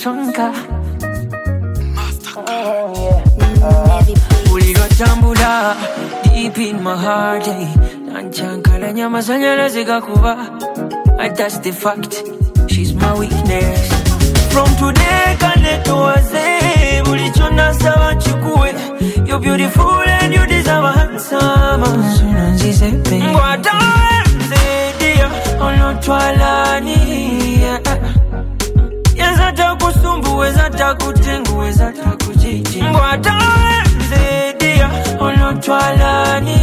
sonka. Ulilo tambula deep in my heart, nanchankala nyamazanya zika kuba. That's the fact, she's my weakness. From today kaneto waze ulichona sawa chukue. You're beautiful and you deserve a handsome. Ngwata nzedia onotwalani. Yezata kusumbu wezata kutengu wezata kujiji. Ngwata nzedia onotwalani.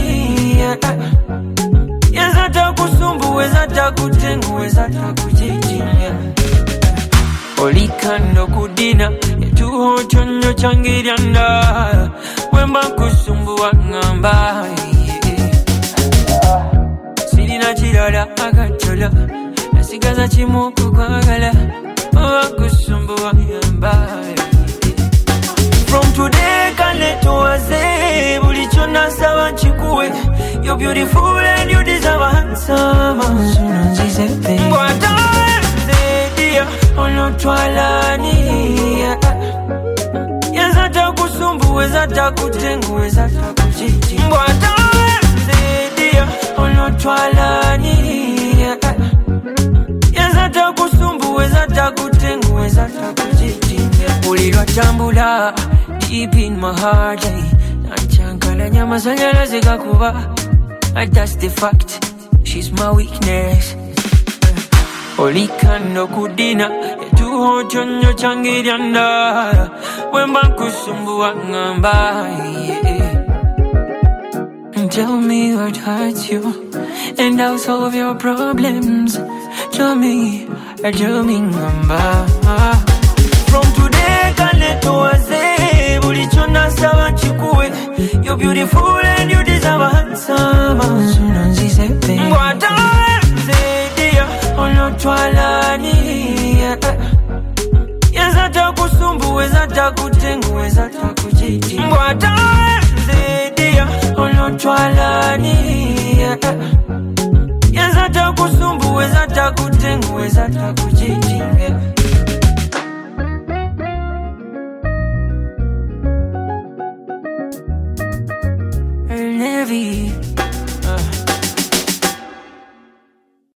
Yezata kusumbu wezata kutengu wezata kujiji. Olikano kudina Yetuho chonyo changirianda Wemba kusumbu wangamba Sirina chirala akachola Nasigaza chimuku kwa gala Wemba kusumbu wangamba. From today kaneto waze ulichona sawa chikue. You're beautiful and you deserve a handsome. Ngwata nzedia onotwalani. Yezata kusumbu wezata kutengu wezata kujiji. Ngwata nzedia onotwalani. Yezata kusumbu wezata kutengu wezata kujiji. Ulilo tambula deep in my heart, nanchankala nyamazanya zika kuba. That's the fact, she's my weakness. Olikano kudina Yetuho chonyo changirianda Wemba kusumbu wangamba. Tell me what hurts you and I'll solve your problems. Tell me ngamba. From today kaneto waze ulichona sawa chukue. You're beautiful and you deserve a handsome. Ngwata nzedia onotwalani. Yezata kusumbu wezata kutengu wezata kujiji. Ngwata nzedia onotwalani. Yezata kusumbu wezata kutengu wezata kujiji.